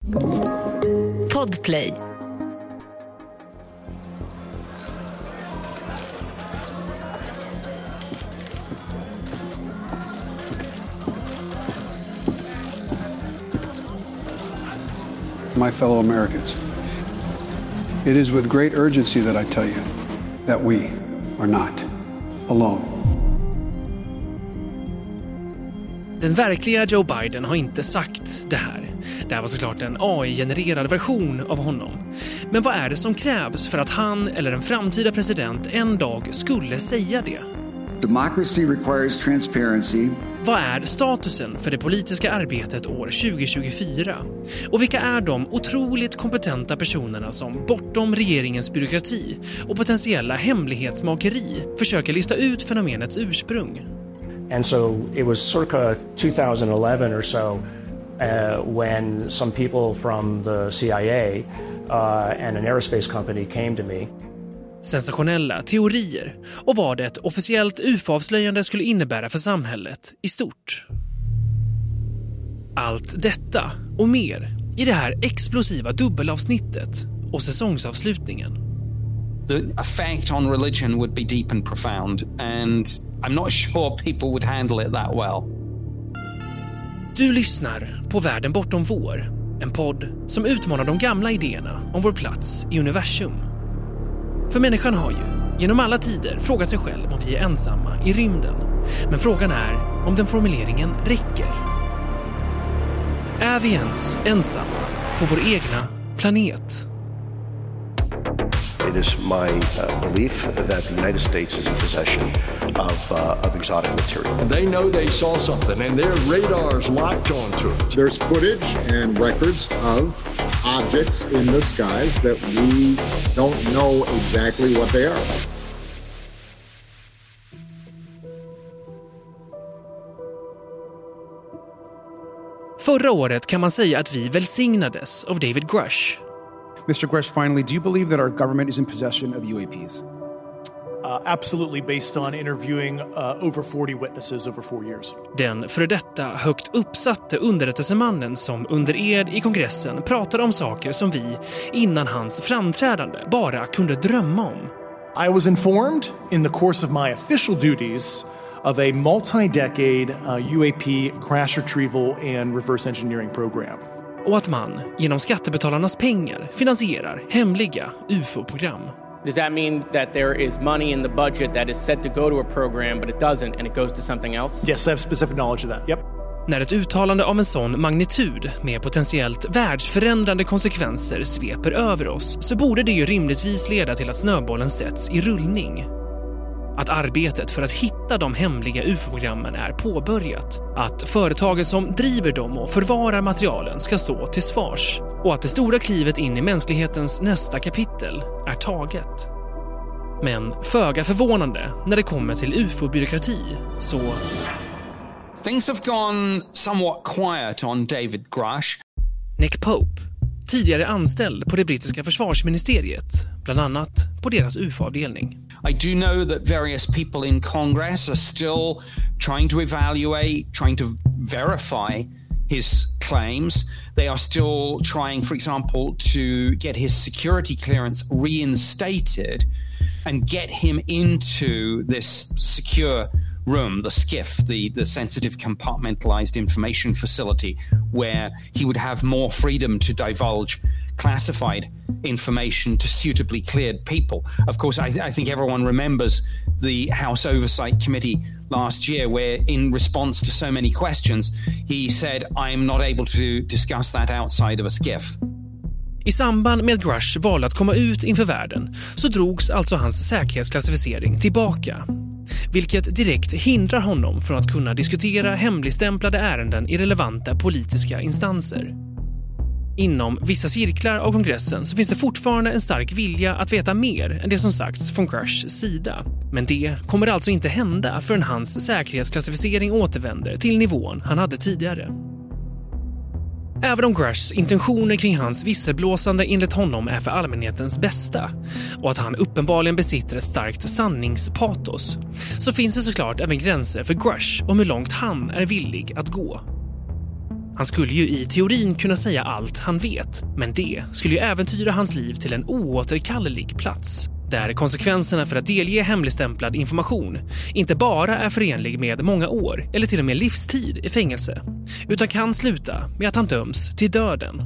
Podplay. My fellow Americans, it is with great urgency that I tell you that we are not alone. Den verkliga Joe Biden har inte sagt det här. Det här var såklart en AI-genererad version av honom. Men vad är det som krävs för att han eller en framtida president en dag skulle säga det? Democracy requires transparency. Vad är statusen för det politiska arbetet år 2024? Och vilka är de otroligt kompetenta personerna som bortom regeringens byråkrati och potentiella hemlighetsmakeri försöker lista ut fenomenets ursprung? And so it was circa 2011 or so when some people from the CIA and an aerospace company came to me. Sensationella teorier och vad ett officiellt UFO-avslöjande skulle innebära för samhället i stort. Allt detta och mer i det här explosiva dubbelavsnittet och säsongsavslutningen. The effect on religion would be deep and profound, and I'm not sure people would handle it that well. Du lyssnar på Världen bortom vår, en podd som utmanar de gamla idéerna om vår plats i universum. För människan har ju genom alla tider frågat sig själv om vi är ensamma i rymden. Men frågan är om den formuleringen räcker. Är vi ens ensamma på vår egna planet? It is my belief that the United States is in possession of exotic material. And they know they saw something, and their radars locked onto it. There's footage and records of objects in the skies that we don't know exactly what they are. Förra året kan man säga att vi välsignades av David Grush. Mr. Grush, finally, do you believe that our government is in possession of UAPs? Absolutely, based on interviewing over 40 witnesses over 4 years. Den före detta högt uppsatte underrättelsemannen som under ed i kongressen pratade om saker som vi innan hans framträdande bara kunde drömma om. I was informed in the course of my official duties of a multi-decade UAP crash retrieval and reverse engineering program. Och att man genom skattebetalarnas pengar finansierar hemliga UFO-program. Does that mean that there is money in the budget that is set to go to a program but it doesn't and it goes to something else? Yes, I have specific knowledge of that. Yep. När ett uttalande av en sån magnitud med potentiellt världsförändrande konsekvenser sveper över oss så borde det ju rimligtvis leda till att snöbollen sätts i rullning. Att arbetet för att hitta de hemliga UFO-programmen är påbörjat. Att företagen som driver dem och förvarar materialen ska stå till svars. Och att det stora klivet in i mänsklighetens nästa kapitel är taget. Men föga förvånande när det kommer till UFO-byråkrati så... Things have gone somewhat quiet on David Grush. Nick Pope, tidigare anställd på det brittiska försvarsministeriet, bland annat på deras UFO-avdelning. I do know that various people in Congress are still trying to evaluate, trying to verify his claims. They are still trying, for example, to get his security clearance reinstated and get him into this secure room, the SCIF, the sensitive compartmentalized information facility, where he would have more freedom to divulge classified information to suitably cleared people. Of course, I think everyone remembers the House Oversight Committee last year where in response to so many questions, he said, I'm not able to discuss that outside of a SCIF. I samband med att Grush valde att komma ut inför världen så drogs alltså hans säkerhetsklassificering tillbaka. Vilket direkt hindrar honom från att kunna diskutera hemligstämplade ärenden i relevanta politiska instanser. Inom vissa cirklar av kongressen så finns det fortfarande en stark vilja att veta mer än det som sagts från Grushs sida. Men det kommer alltså inte hända förrän hans säkerhetsklassificering återvänder till nivån han hade tidigare. Även om Grushs intentioner kring hans visselblåsande enligt honom är för allmänhetens bästa och att han uppenbarligen besitter ett starkt sanningspatos så finns det såklart även gränser för Grush om hur långt han är villig att gå. Han skulle ju i teorin kunna säga allt han vet, men det skulle ju äventyra hans liv till en oåterkallelig plats. Där konsekvenserna för att delge hemligstämplad information inte bara är förenlig med många år eller till och med livstid i fängelse, utan kan sluta med att han döms till döden.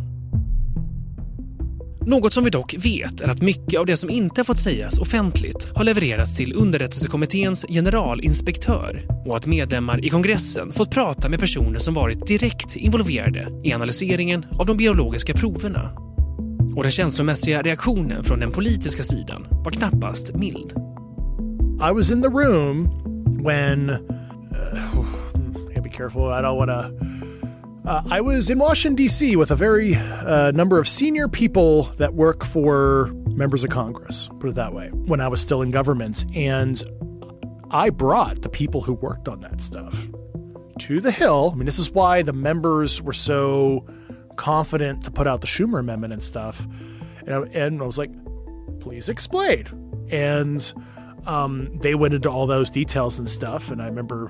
Något som vi dock vet är att mycket av det som inte fått sägas offentligt har levererats till underrättelsekommitténs generalinspektör och att medlemmar i kongressen fått prata med personer som varit direkt involverade i analyseringen av de biologiska proverna. Och den känslomässiga reaktionen från den politiska sidan var knappast mild. I was in the room when I gotta be careful, I don't want to I was in Washington, D.C. with a very number of senior people that work for members of Congress, put it that way, when I was still in government. And I brought the people who worked on that stuff to the Hill. I mean, this is why the members were so confident to put out the Schumer Amendment and stuff. And I was like, please explain. And they went into all those details and stuff. And I remember,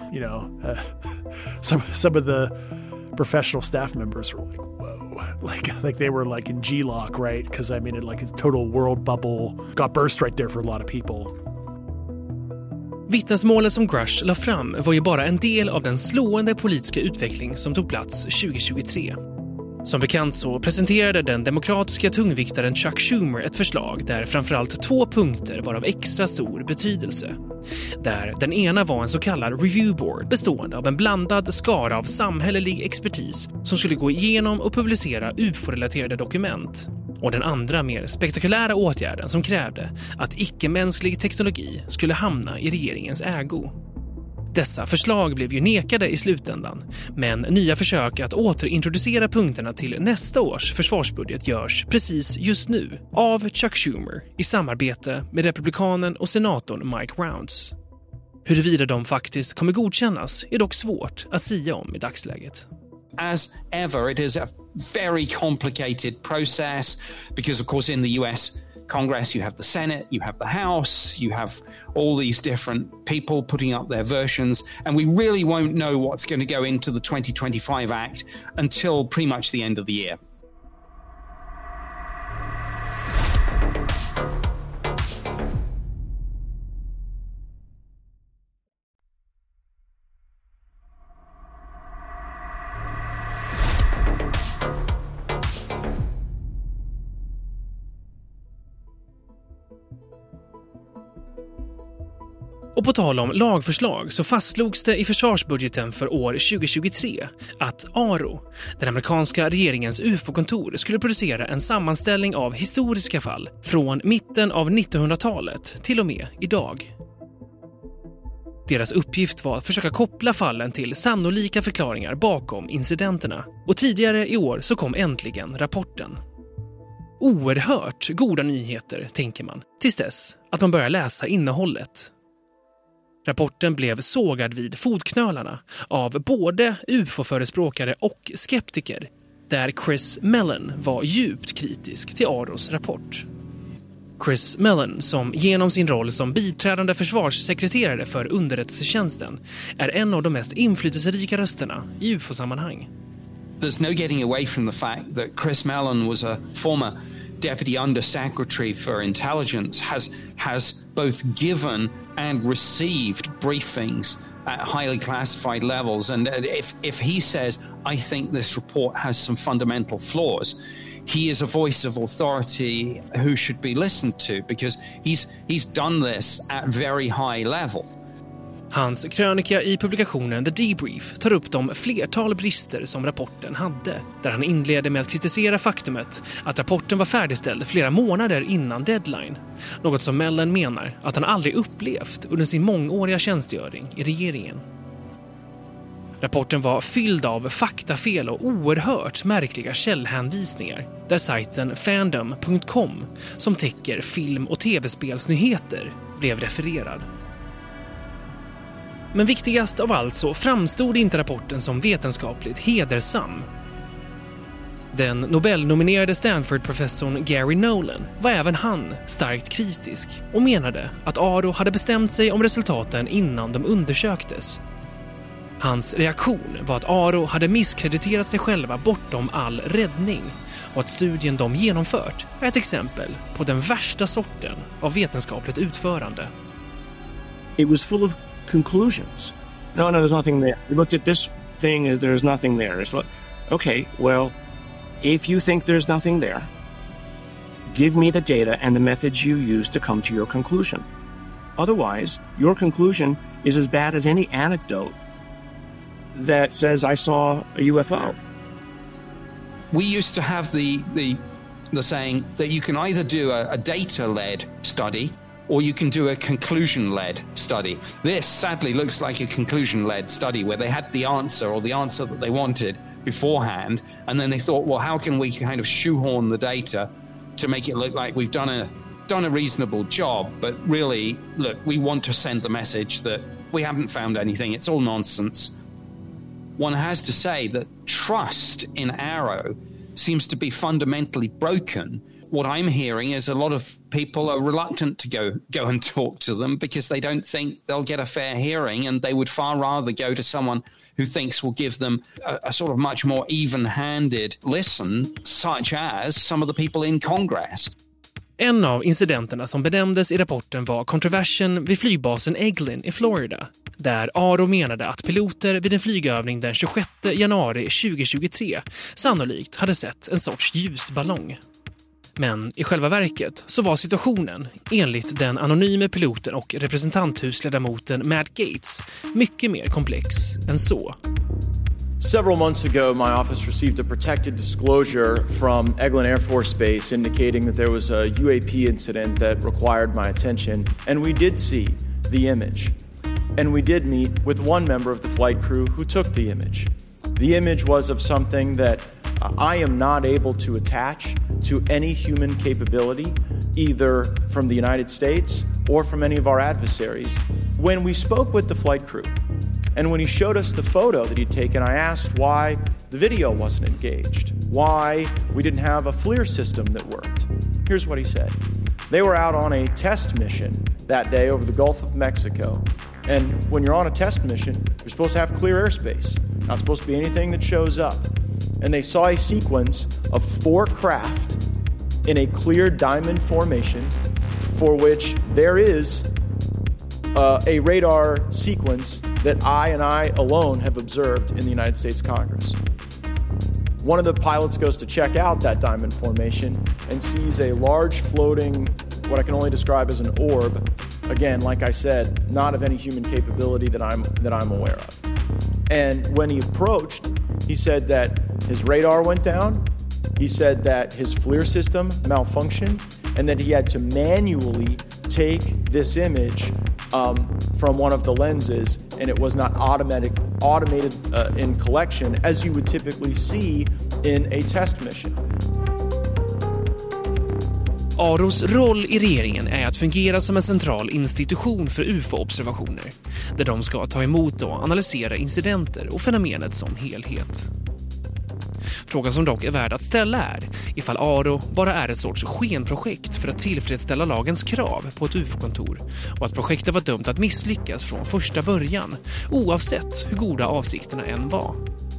some of the professional staff members were like, whoa, like they were like in G-lock, right? Because I mean, it like a total world bubble got burst right there for a lot of people. Vittnesmålet som Grush la fram var ju bara en del av den slående politiska utveckling som tog plats 2023. Som bekant så presenterade den demokratiska tungviktaren Chuck Schumer ett förslag där framförallt 2 punkter var av extra stor betydelse. Där den ena var en så kallad review board bestående av en blandad skara av samhällelig expertis som skulle gå igenom och publicera UFO-relaterade dokument. Och den andra mer spektakulära åtgärden som krävde att icke-mänsklig teknologi skulle hamna i regeringens ägo. Dessa förslag blev ju nekade i slutändan, men nya försök att återintroducera punkterna till nästa års försvarsbudget görs precis just nu av Chuck Schumer i samarbete med republikanen och senatorn Mike Rounds. Huruvida de faktiskt kommer godkännas är dock svårt att sia om i dagsläget. As ever, it is a very complicated process because, of course, in the US Congress, you have the Senate, you have the House, you have all these different people putting up their versions, and we really won't know what's going to go into the 2025 Act until pretty much the end of the year. Och på tal om lagförslag så fastslogs det i försvarsbudgeten för år 2023 att ARO, den amerikanska regeringens UFO-kontor, skulle producera en sammanställning av historiska fall från mitten av 1900-talet till och med idag. Deras uppgift var att försöka koppla fallen till sannolika förklaringar bakom incidenterna. Och tidigare i år så kom äntligen rapporten. Oerhört goda nyheter, tänker man, tills dess att man börjar läsa innehållet. Rapporten blev sågad vid fotknölarna av både UFO-förespråkare och skeptiker, där Chris Mellon var djupt kritisk till AROs rapport. Chris Mellon, som genom sin roll som biträdande försvarssekreterare för underrättelsetjänsten är en av de mest inflytelserika rösterna i UFO-sammanhang. There's no getting away from the fact that Chris Mellon was a former Deputy Undersecretary for Intelligence, has both given and received briefings at highly classified levels. And if he says, I think this report has some fundamental flaws, he is a voice of authority who should be listened to because he's done this at very high level. Hans krönika i publikationen The Debrief tar upp de flertal brister som rapporten hade, där han inledde med att kritisera faktumet att rapporten var färdigställd flera månader innan deadline, något som Mellon menar att han aldrig upplevt under sin mångåriga tjänstgöring i regeringen. Rapporten var fylld av faktafel och oerhört märkliga källhänvisningar, där sajten fandom.com, som täcker film- och tv-spelsnyheter, blev refererad. Men viktigast av allt så framstod inte rapporten som vetenskapligt hedersam. Den Nobel-nominerade Stanford-professorn Gary Nolan var även han starkt kritisk och menade att ARO hade bestämt sig om resultaten innan de undersöktes. Hans reaktion var att ARO hade misskrediterat sig själva bortom all räddning och att studien de genomfört är ett exempel på den värsta sorten av vetenskapligt utförande. It was full of conclusions. No, there's nothing there. We looked at this thing, there's nothing there. It's like, okay, well, if you think there's nothing there, give me the data and the methods you use to come to your conclusion. Otherwise, your conclusion is as bad as any anecdote that says I saw a UFO. We used to have the saying that you can either do a data-led study or you can do a conclusion-led study. This sadly looks like a conclusion-led study where they had the answer or the answer that they wanted beforehand, and then they thought, well, how can we kind of shoehorn the data to make it look like we've done a reasonable job, but really, look, we want to send the message that we haven't found anything, it's all nonsense. One has to say that trust in ARO seems to be fundamentally broken. What I'm hearing is a lot of people are reluctant to go and talk to them because they don't think they'll get a fair hearing, and they would far rather go to someone who thinks will give them a sort of much more even-handed listen, such as some of the people in Congress. En av incidenterna som benämndes i rapporten var kontroversen vid flygbasen Eglin i Florida, där ARO menade att piloter vid en flygövning den 26 januari 2023 sannolikt hade sett en sorts ljusballong. Men i själva verket så var situationen, enligt den anonyme piloten och representanthusledamoten Matt Gates, mycket mer komplex än så. Several months ago, my office received a protected disclosure from Eglin Air Force Base indicating that there was a UAP incident that required my attention, and we did see the image. And we did meet with one member of the flight crew who took the image. The image was of something that I am not able to attach to any human capability, either from the United States or from any of our adversaries. When we spoke with the flight crew, and when he showed us the photo that he'd taken, I asked why the video wasn't engaged, why we didn't have a FLIR system that worked. Here's what he said. They were out on a test mission that day over the Gulf of Mexico. And when you're on a test mission, you're supposed to have clear airspace. Not supposed to be anything that shows up. And they saw a sequence of 4 craft in a clear diamond formation for which there is a radar sequence that I alone have observed in the United States Congress. One of the pilots goes to check out that diamond formation and sees a large floating, what I can only describe as an orb. Again, like I said, not of any human capability that I'm aware of. And when he approached, he said that his radar went down. He said that his FLIR system malfunctioned and that he had to manually take this image from one of the lenses, and it was not automated in collection as you would typically see in a test mission. AROs roll i regeringen är att fungera som en central institution för UFO-observationer, där de ska ta emot och analysera incidenter och fenomenet som helhet. Frågan som dock är värd att ställa är ifall ARO bara är ett sorts skenprojekt för att tillfredsställa lagens krav på ett UFO-kontor och att projektet var dömt att misslyckas från första början, oavsett hur goda avsikterna än var.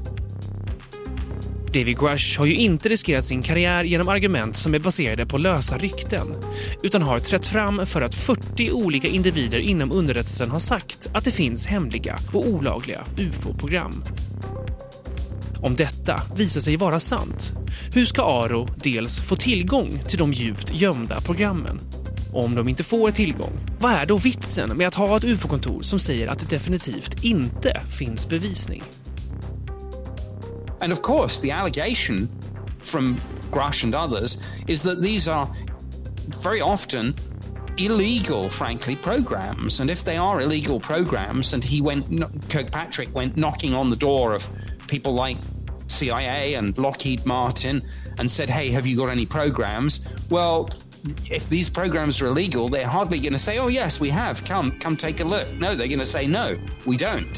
David Grush har ju inte riskerat sin karriär genom argument som är baserade på lösa rykten, utan har trätt fram för att 40 olika individer inom underrättelsen har sagt att det finns hemliga och olagliga UFO-program. Om detta visar sig vara sant, hur ska ARO dels få tillgång till de djupt gömda programmen? Och om de inte får tillgång, vad är då vitsen med att ha ett UFO-kontor som säger att det definitivt inte finns bevisning? And of course, the allegation from Grush and others is that these are very often illegal, frankly, programs. And if they are illegal programs, and Kirkpatrick went knocking on the door of people like CIA and Lockheed Martin and said, hey, have you got any programs? Well, if these programs are illegal, they're hardly going to say, oh, yes, we have. Come take a look. No, they're going to say, no, we don't.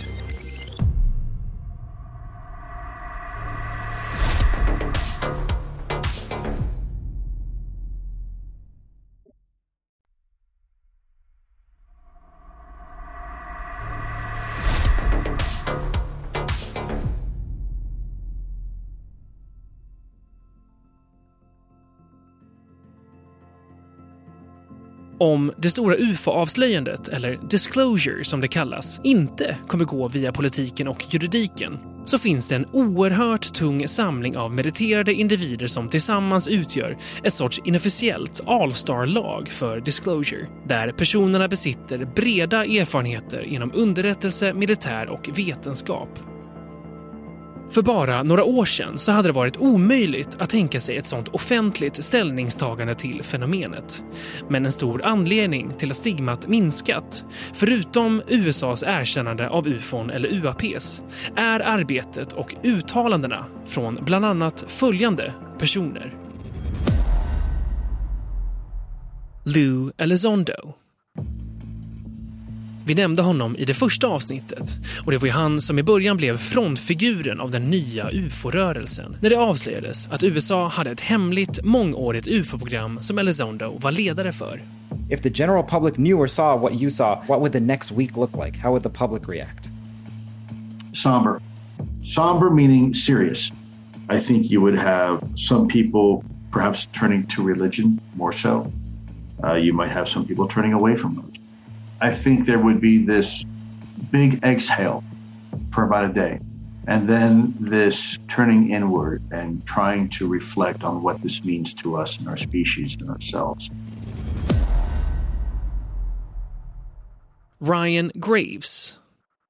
Om det stora UFO-avslöjandet, eller disclosure som det kallas, inte kommer gå via politiken och juridiken, så finns det en oerhört tung samling av meriterade individer som tillsammans utgör ett sorts inofficiellt all-star-lag för disclosure, där personerna besitter breda erfarenheter inom underrättelse, militär och vetenskap. För bara några år sedan så hade det varit omöjligt att tänka sig ett sånt offentligt ställningstagande till fenomenet. Men en stor anledning till att stigmat minskat, förutom USAs erkännande av UFOn eller UAPs, är arbetet och uttalandena från bland annat följande personer. Lou Elizondo. Vi nämnde honom i det första avsnittet, och det var ju han som i början blev frontfiguren av den nya UFO-rörelsen när det avslöjades att USA hade ett hemligt, mångårigt UFO-program som Elizondo var ledare för. If the general public knew or saw what you saw, what would the next week look like? How would the public react? Somber. Somber meaning serious. I think you would have some people perhaps turning to religion more so. You might have some people turning away from those. I think there would be this big exhale for about a day, and then this turning inward and trying to reflect on what this means to us and our species and ourselves. Ryan Graves.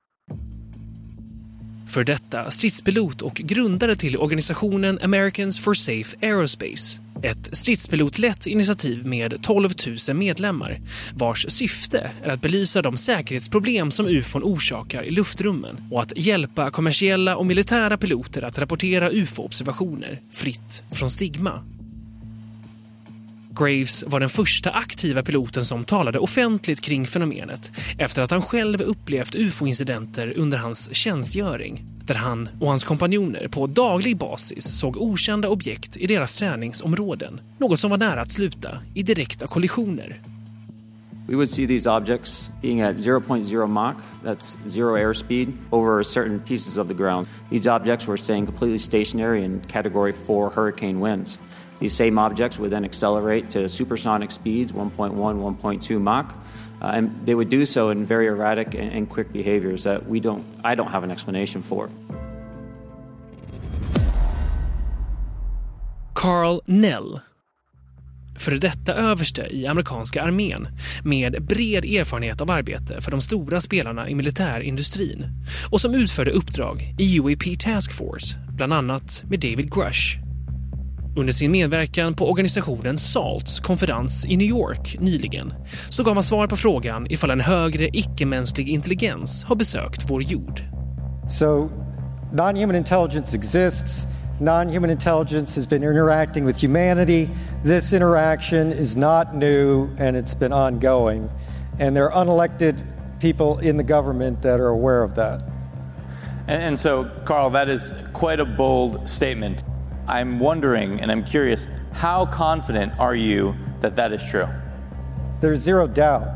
För detta stridspilot och grundare till organisationen Americans for Safe Aerospace. Ett stridspilotlett initiativ med 12 000 medlemmar, vars syfte är att belysa de säkerhetsproblem som UFOn orsakar i luftrummen och att hjälpa kommersiella och militära piloter att rapportera UFO-observationer fritt från stigma. Graves var den första aktiva piloten som talade offentligt kring fenomenet efter att han själv upplevt UFO-incidenter under hans tjänstgöring, där han och hans kompanjoner på daglig basis såg okända objekt i deras träningsområden, något som var nära att sluta i direkta kollisioner. We would see these objects being at 0.0 Mach, that's zero airspeed, over certain pieces of the ground. These objects were staying completely stationary in Category 4 hurricane winds. These same objects would then accelerate to supersonic speeds, 1.1, 1.2 Mach, and they would do so in very erratic and quick behaviors that I don't have an explanation for. Carl Nell, före detta överste i amerikanska armén med bred erfarenhet av arbete för de stora spelarna i militärindustrin och som utförde uppdrag i UAP Task Force, bland annat med David Grush. Under sin medverkan på organisationen SALTs konferens i New York nyligen så gav han svar på frågan ifall en högre icke-mänsklig intelligens har besökt vår jord. So, non-human intelligence exists. Non-human intelligence has been interacting with humanity. This interaction is not new and it's been ongoing. And there are unelected people in the government that are aware of that. And so, Carl, that is quite a bold statement. I'm wondering, and I'm curious, how confident are you that that is true? There's zero doubt.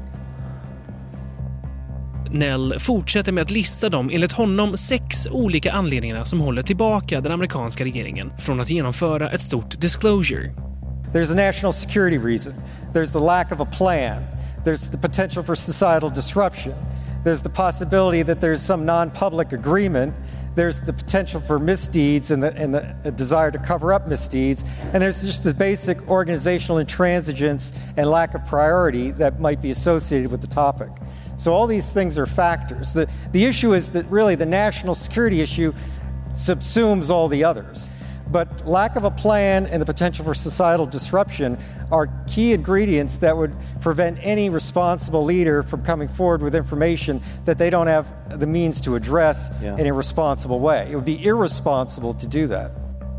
Nell fortsätter med att lista de enligt honom 6 olika anledningarna som håller tillbaka den amerikanska regeringen från att genomföra ett stort disclosure. There's a national security reason. There's the lack of a plan. There's the potential for societal disruption. There's the possibility that there's some non-public agreement. There's the potential for misdeeds and the desire to cover up misdeeds. And there's just the basic organizational intransigence and lack of priority that might be associated with the topic. So all these things are factors. The issue is that really the national security issue subsumes all the others. But lack of a plan and the potential for societal disruption are key ingredients that would prevent any responsible leader from coming forward with information that they don't have the means to address in a responsible way. It would be irresponsible to do that.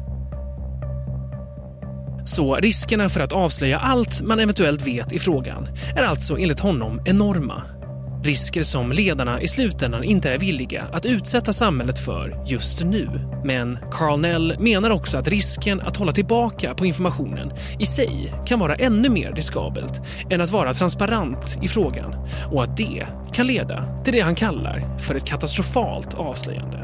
Så riskerna för att avslöja allt man eventuellt vet i frågan är alltså enligt honom enorma. Risker som ledarna i slutändan inte är villiga att utsätta samhället för just nu. Men Carl Nell menar också att risken att hålla tillbaka på informationen i sig kan vara ännu mer riskabelt än att vara transparent i frågan och att det kan leda till det han kallar för ett katastrofalt avslöjande.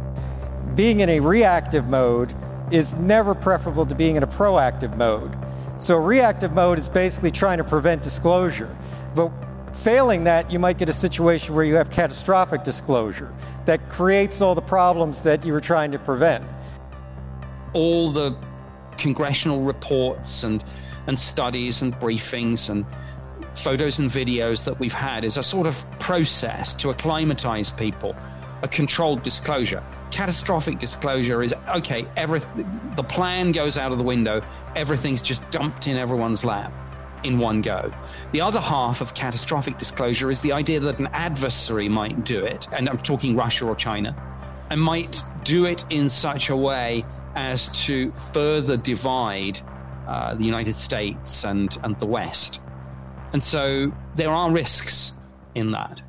Being in a reactive mode is never preferable to being in a proactive mode. So reactive mode is basically trying to prevent disclosure. But failing that, you might get a situation where you have catastrophic disclosure that creates all the problems that you were trying to prevent. All the congressional reports and studies and briefings and photos and videos that we've had is a sort of process to acclimatize people, a controlled disclosure. Catastrophic disclosure is, okay, the plan goes out of the window, everything's just dumped in everyone's lap in one go. The other half of catastrophic disclosure is the idea that an adversary might do it, and I'm talking Russia or China, and might do it in such a way as to further divide the United States and the West. And so there are risks in that.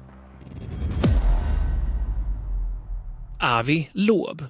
Avi Loeb.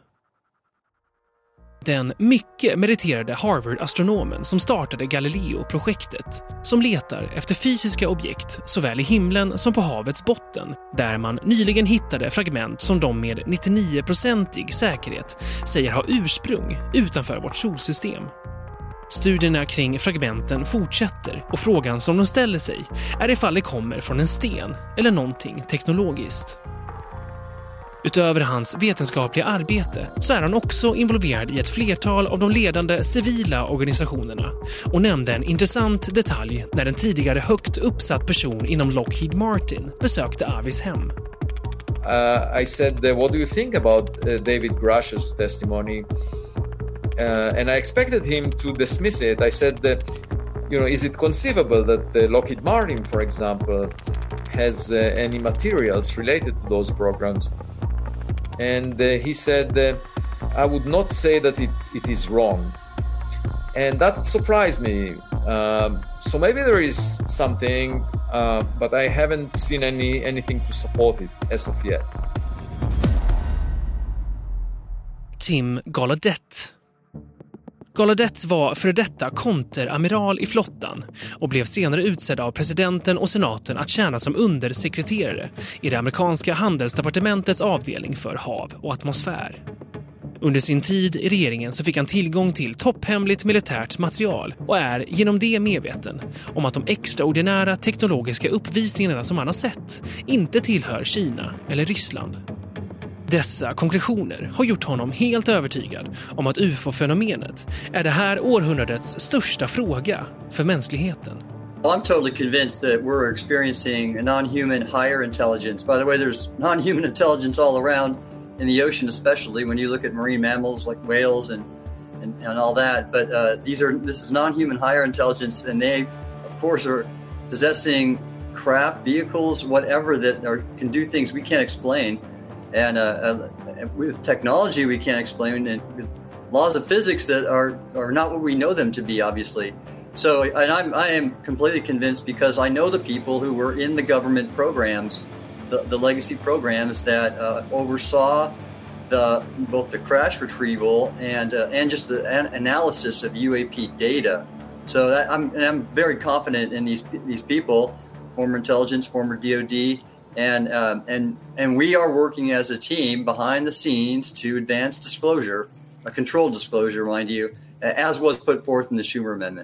Den mycket meriterade Harvard-astronomen som startade Galileo-projektet, som letar efter fysiska objekt såväl i himlen som på havets botten, där man nyligen hittade fragment som de med 99% säkerhet säger ha ursprung utanför vårt solsystem. Studierna kring fragmenten fortsätter och frågan som de ställer sig är ifall det kommer från en sten eller någonting teknologiskt. Utöver hans vetenskapliga arbete så är han också involverad i ett flertal av de ledande civila organisationerna och nämnde en intressant detalj när en tidigare högt uppsatt person inom Lockheed Martin besökte Avis hem. I said, what do you think about David Grush's testimony? And I expected him to dismiss it. I said, is it conceivable that Lockheed Martin, for example, has any materials related to those programs? And he said, I would not say that it is wrong. And that surprised me. So maybe there is something, but I haven't seen anything to support it as of yet. Tim Gallaudet. Gallaudet var före detta konteramiral i flottan och blev senare utsedd av presidenten och senaten att tjäna som undersekreterare i det amerikanska handelsdepartementets avdelning för hav och atmosfär. Under sin tid i regeringen så fick han tillgång till topphemligt militärt material och är genom det medveten om att de extraordinära teknologiska uppvisningarna som han har sett inte tillhör Kina eller Ryssland. Dessa konklusioner har gjort honom helt övertygad om att UFO-fenomenet är det här århundradets största fråga för mänskligheten. I'm totally convinced that we're experiencing a non-human higher intelligence. By the way, there's non-human intelligence all around in the ocean, especially when you look at marine mammals like whales and all that. But this is non-human higher intelligence, and they, of course, are possessing craft, vehicles, whatever that can do things we can't explain. And with technology we can't explain, and with laws of physics that are not what we know them to be, obviously. So I am completely convinced because I know the people who were in the government programs, the legacy programs that oversaw both the crash retrieval and just the analysis of UAP data. So I'm very confident in these people, former intelligence, former DoD. And we are working as a team behind the scenes to advance disclosure, a controlled disclosure, mind you, as was put forth in the Schumer Amendment.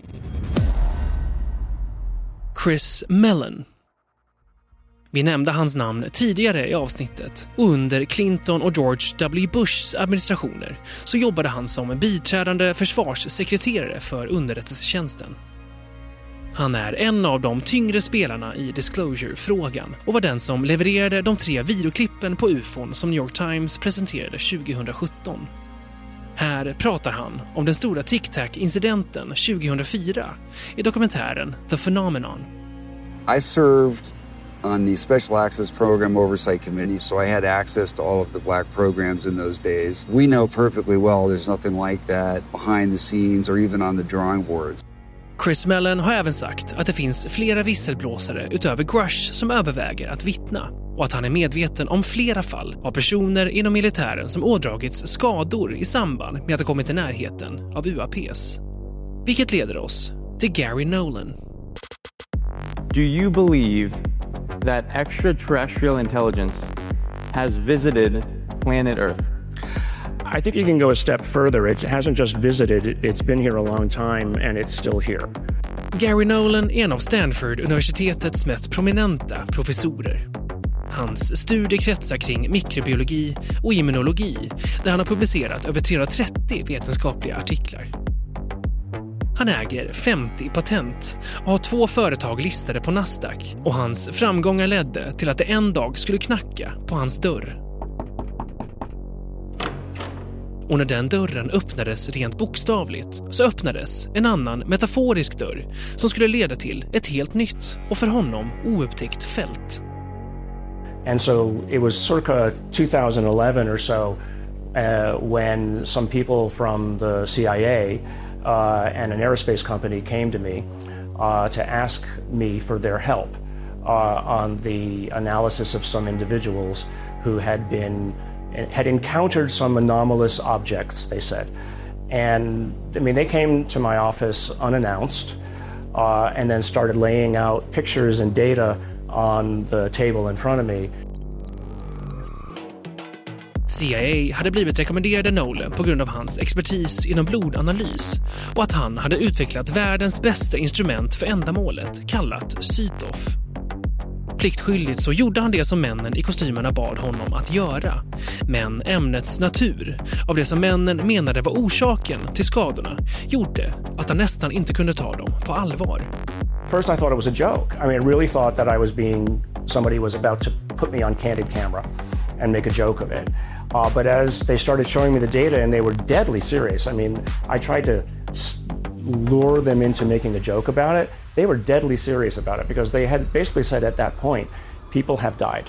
Chris Mellon. Vi nämnde hans namn tidigare i avsnittet och under Clinton och George W. Bushs administrationer så jobbade han som biträdande försvarssekreterare för underrättelsetjänsten. Han är en av de tyngre spelarna i disclosure-frågan och var den som levererade de 3 videoklippen på UFOn som New York Times presenterade 2017. Här pratar han om den stora Tic-Tac-incidenten 2004 i dokumentären The Phenomenon. I served on the Special Access Program Oversight Committee, so I had access to all of the black programs in those days. We know perfectly well there's nothing like that behind the scenes or even on the drawing boards. Chris Mellon har även sagt att det finns flera visselblåsare utöver Grush som överväger att vittna och att han är medveten om flera fall av personer inom militären som ådragits skador i samband med att de kommit i närheten av UAPs. Vilket leder oss till Gary Nolan. Do you believe that extraterrestrial intelligence has visited planet Earth? I think you can go a step further. It hasn't just visited, it's been here a long time and it's still here. Gary Nolan är en av Stanford-universitetets mest prominenta professorer. Hans studie kretsar kring mikrobiologi och immunologi, där han har publicerat över 330 vetenskapliga artiklar. Han äger 50 patent och har 2 företag listade på Nasdaq, och hans framgångar ledde till att det en dag skulle knacka på hans dörr. Och när den dörren öppnades rent bokstavligt så öppnades en annan metaforisk dörr som skulle leda till ett helt nytt och för honom oupptäckt fält. And so it was circa 2011 or so when some people from the CIA and an aerospace company came to me to ask me for their help on the analysis of some individuals who had encountered some anomalous objects, they said. And I mean, they came to my office unannounced and then started laying out pictures and data on the table in front of me. CIA hade blivit rekommenderade Nolan på grund av hans expertis inom blodanalys och att han hade utvecklat världens bästa instrument för ändamålet, kallat Cytof. Pliktskyldigt så gjorde han det som männen i kostymerna bad honom att göra. Men ämnets natur, av det som männen menade var orsaken till skadorna, gjorde att han nästan inte kunde ta dem på allvar. First I thought it was a joke. I mean, I really thought that I was somebody was about to put me on candid camera and make a joke of it. But as they started showing me the data and they were deadly serious, I mean, I tried to lure them into making a joke about it. They were deadly serious about it because they had basically said at that point, people have died.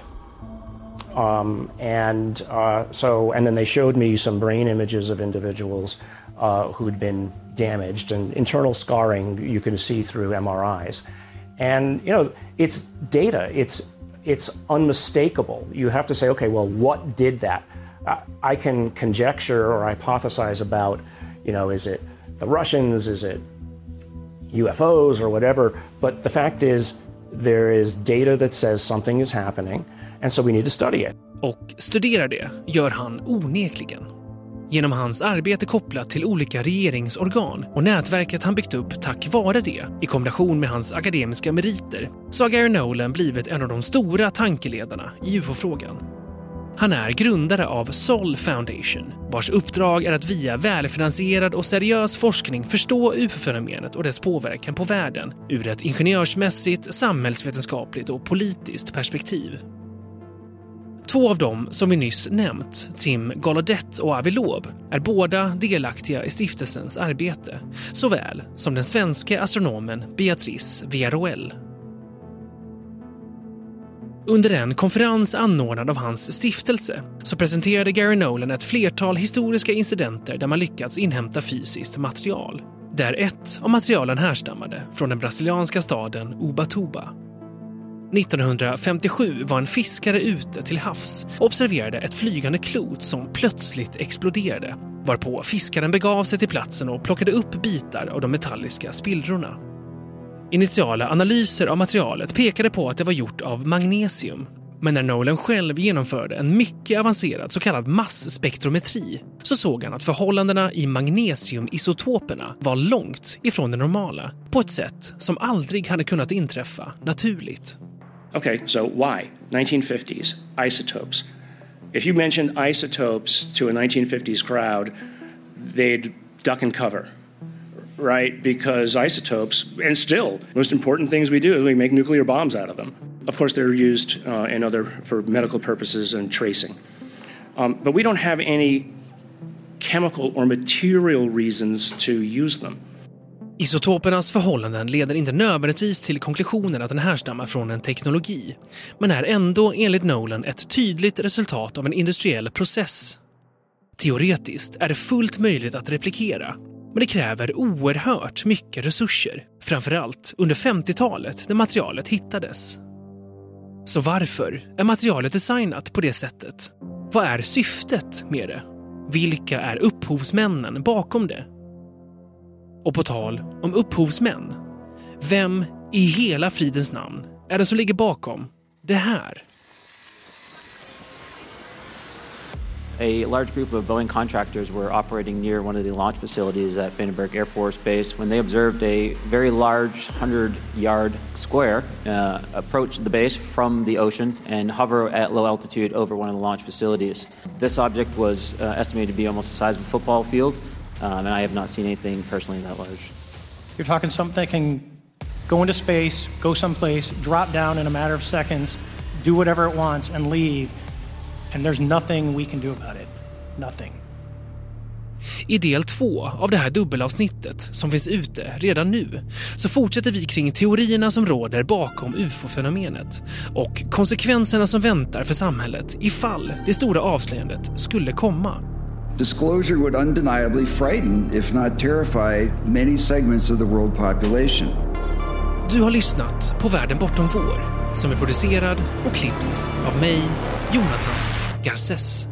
And then they showed me some brain images of individuals who'd been damaged, and internal scarring you can see through MRIs. And, you know, it's data, it's unmistakable. You have to say, okay, well, what did that? I can conjecture or hypothesize about, you know, is it the Russians, is it UFOs or whatever, but the fact is there is data that says something is happening, and so we need to study it. Och studera det gör han onekligen. Genom hans arbete kopplat till olika regeringsorgan och nätverket han byggt upp tack vare det, i kombination med hans akademiska meriter, så har Gary Nolan blivit en av de stora tankeledarna i UFO-frågan. Han är grundare av Sol Foundation, vars uppdrag är att via välfinansierad och seriös forskning förstå UFO-fenomenet och dess påverkan på världen ur ett ingenjörsmässigt, samhällsvetenskapligt och politiskt perspektiv. 2 av dem som vi nyss nämnt, Tim Gallaudet och Avi Loeb, är båda delaktiga i stiftelsens arbete, såväl som den svenska astronomen Beatrice Villarroel. Under en konferens anordnad av hans stiftelse så presenterade Gary Nolan ett flertal historiska incidenter där man lyckats inhämta fysiskt material. Där ett av materialen härstammade från den brasilianska staden Ubatuba. 1957 var en fiskare ute till havs och observerade ett flygande klot som plötsligt exploderade, varpå fiskaren begav sig till platsen och plockade upp bitar av de metalliska spillrorna. Initiala analyser av materialet pekade på att det var gjort av magnesium, men när Nolan själv genomförde en mycket avancerad så kallad massspektrometri så såg han att förhållandena i magnesiumisotoperna var långt ifrån det normala på ett sätt som aldrig hade kunnat inträffa naturligt. Okay, so why? 1950s, isotopes. If you mentioned isotopes to a 1950s crowd, they'd duck and cover, right? Because isotopes, and still, most important things we do is we make nuclear bombs out of them. Of course, they're used for medical purposes and tracing. But we don't have any chemical or material reasons to use them. Isotopernas förhållanden leder inte nödvändigtvis till konklusionen att den härstammar från en teknologi, men är ändå enligt Nolan ett tydligt resultat av en industriell process. Teoretiskt är det fullt möjligt att replikera, men det kräver oerhört mycket resurser, framförallt under 50-talet när materialet hittades. Så varför är materialet designat på det sättet? Vad är syftet med det? Vilka är upphovsmännen bakom det? Och på tal om upphovsmän, vem i hela fridens namn är det som ligger bakom det här? A large group of Boeing contractors were operating near one of the launch facilities at Vandenberg Air Force Base when they observed a very large 100-yard square approach the base from the ocean and hover at low altitude over one of the launch facilities. This object was estimated to be almost the size of a football field, and I have not seen anything personally that large. You're talking something that can go into space, go someplace, drop down in a matter of seconds, do whatever it wants, and leave. And there's nothing we can do about it. Nothing. I del 2 av det här dubbelavsnittet som finns ute redan nu så fortsätter vi kring teorierna som råder bakom UFO-fenomenet och konsekvenserna som väntar för samhället ifall det stora avslöjandet skulle komma. Disclosure would undeniably frighten, if not terrify, many segments of the world population. Du har lyssnat på Världen bortom vår som är producerad och klippt av mig, Jonathan Garces.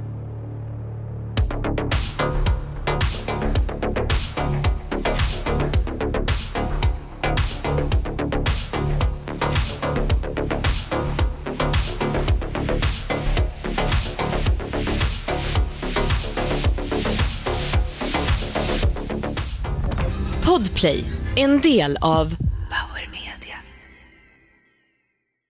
Podplay, en del av